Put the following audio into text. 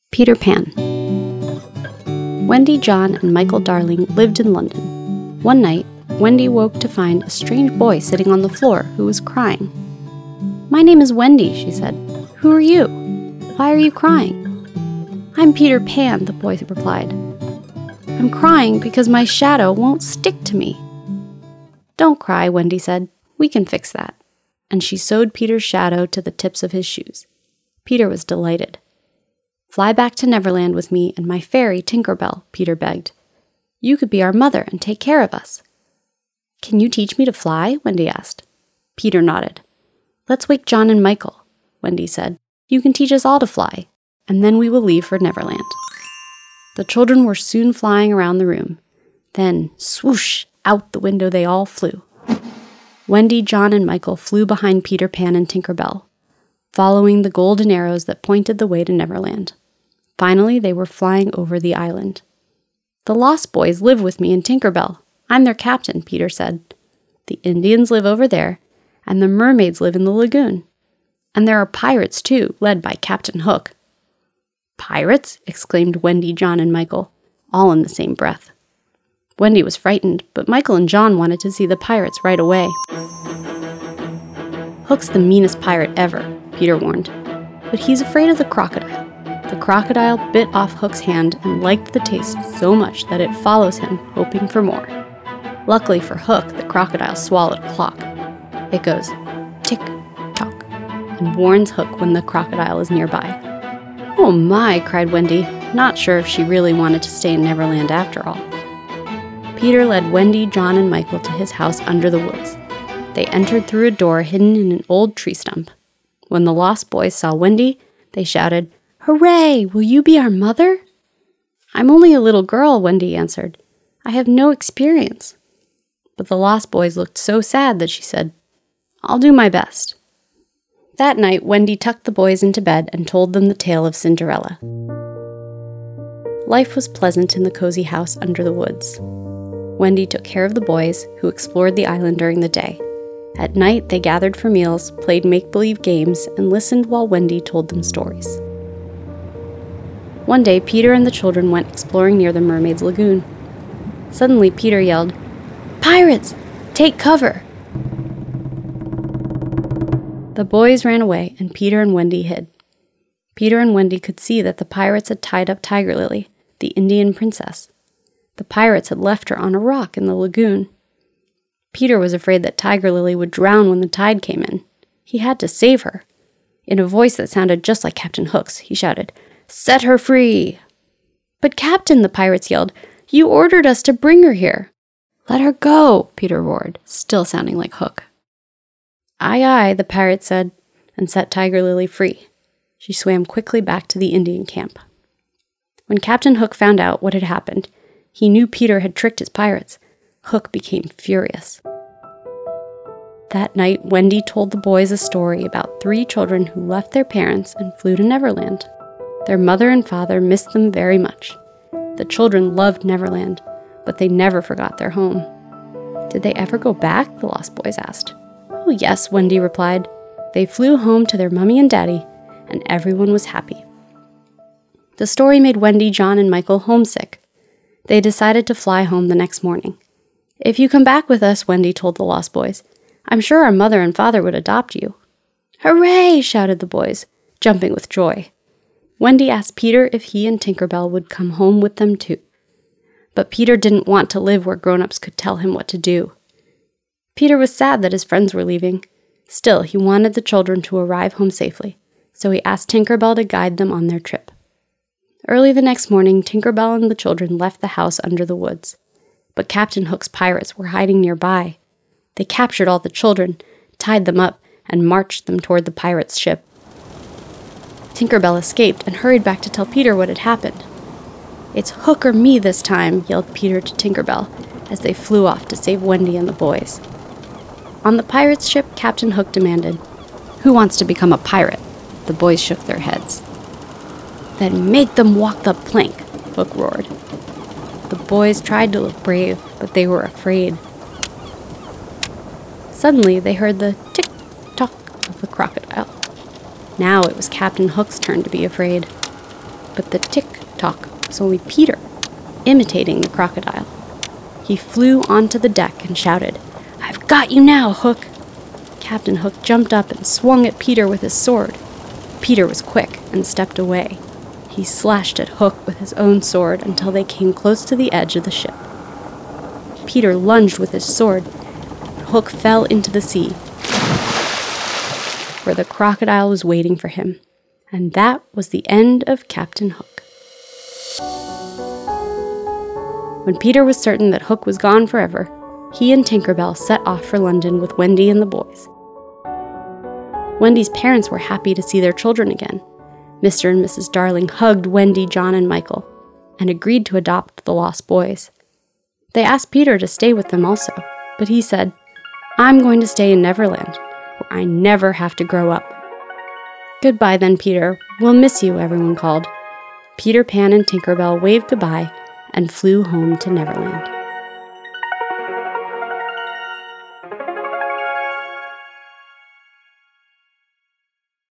Peter Pan. Wendy, John, and Michael Darling lived in London. One night, Wendy woke to find a strange boy sitting on the floor who was crying. "My name is Wendy," she said. "Who are you? Why are you crying?" "I'm Peter Pan," the boy replied. "I'm crying because my shadow won't stick to me." "Don't cry," Wendy said. "We can fix that." And she sewed Peter's shadow to the tips of his shoes. Peter was delighted. "Fly back to Neverland with me and my fairy Tinker Bell," Peter begged. "You could be our mother and take care of us." "Can you teach me to fly?" Wendy asked. Peter nodded. "Let's wake John and Michael," Wendy said. "You can teach us all to fly, and then we will leave for Neverland." The children were soon flying around the room. Then, swoosh, out the window they all flew. Wendy, John, and Michael flew behind Peter Pan and Tinker Bell, following the golden arrows that pointed the way to Neverland. Finally, they were flying over the island. "The Lost Boys live with me in Tinker Bell. I'm their captain," Peter said. "The Indians live over there, and the mermaids live in the lagoon. And there are pirates, too, led by Captain Hook." "Pirates?" exclaimed Wendy, John, and Michael, all in the same breath. Wendy was frightened, but Michael and John wanted to see the pirates right away. "Hook's the meanest pirate ever," Peter warned. "But he's afraid of the crocodile. The crocodile bit off Hook's hand and liked the taste so much that it follows him, hoping for more. Luckily for Hook, the crocodile swallowed a clock. It goes tick-tock and warns Hook when the crocodile is nearby." "Oh my," cried Wendy, not sure if she really wanted to stay in Neverland after all. Peter led Wendy, John, and Michael to his house under the woods. They entered through a door hidden in an old tree stump. When the Lost Boys saw Wendy, they shouted, "Hooray! Will you be our mother?" "I'm only a little girl," Wendy answered. "I have no experience." But the Lost Boys looked so sad that she said, "I'll do my best." That night, Wendy tucked the boys into bed and told them the tale of Cinderella. Life was pleasant in the cozy house under the woods. Wendy took care of the boys, who explored the island during the day. At night, they gathered for meals, played make-believe games, and listened while Wendy told them stories. One day, Peter and the children went exploring near the Mermaid's Lagoon. Suddenly, Peter yelled, "Pirates! Take cover!" The boys ran away, and Peter and Wendy hid. Peter and Wendy could see that the pirates had tied up Tiger Lily, the Indian princess. The pirates had left her on a rock in the lagoon. Peter was afraid that Tiger Lily would drown when the tide came in. He had to save her. In a voice that sounded just like Captain Hook's, he shouted, "Set her free!" "But Captain," the pirates yelled, "you ordered us to bring her here." "Let her go," Peter roared, still sounding like Hook. "Aye, aye," the pirate said, and set Tiger Lily free. She swam quickly back to the Indian camp. When Captain Hook found out what had happened, he knew Peter had tricked his pirates. Hook became furious. That night, Wendy told the boys a story about 3 children who left their parents and flew to Neverland. Their mother and father missed them very much. The children loved Neverland, but they never forgot their home. "Did they ever go back?" the Lost Boys asked. "Oh yes," Wendy replied. "They flew home to their mummy and daddy, and everyone was happy." The story made Wendy, John, and Michael homesick. They decided to fly home the next morning. "If you come back with us," Wendy told the Lost Boys, "I'm sure our mother and father would adopt you." "Hooray!" shouted the boys, jumping with joy. Wendy asked Peter if he and Tinker Bell would come home with them too. But Peter didn't want to live where grown-ups could tell him what to do. Peter was sad that his friends were leaving. Still, he wanted the children to arrive home safely, so he asked Tinker Bell to guide them on their trip. Early the next morning, Tinker Bell and the children left the house under the woods. But Captain Hook's pirates were hiding nearby. They captured all the children, tied them up, and marched them toward the pirates' ship. Tinker Bell escaped and hurried back to tell Peter what had happened. "It's Hook or me this time," yelled Peter to Tinker Bell as they flew off to save Wendy and the boys. On the pirates' ship, Captain Hook demanded, "Who wants to become a pirate?" The boys shook their heads. "Then make them walk the plank," Hook roared. The boys tried to look brave, but they were afraid. Suddenly, they heard the tick-tock of the crocodile. Now it was Captain Hook's turn to be afraid. but the tick-tock was only Peter, imitating the crocodile. He flew onto the deck and shouted, "I've got you now, Hook!" Captain Hook jumped up and swung at Peter with his sword. Peter was quick and stepped away. He slashed at Hook with his own sword until they came close to the edge of the ship. Peter lunged with his sword, and Hook fell into the sea, where the crocodile was waiting for him. And that was the end of Captain Hook. When Peter was certain that Hook was gone forever, he and Tinker Bell set off for London with Wendy and the boys. Wendy's parents were happy to see their children again. Mr. and Mrs. Darling hugged Wendy, John, and Michael, and agreed to adopt the lost boys. They asked Peter to stay with them also, but he said, "I'm going to stay in Neverland, where I never have to grow up." "Goodbye then, Peter. We'll miss you," everyone called. Peter Pan and Tinker Bell waved goodbye and flew home to Neverland.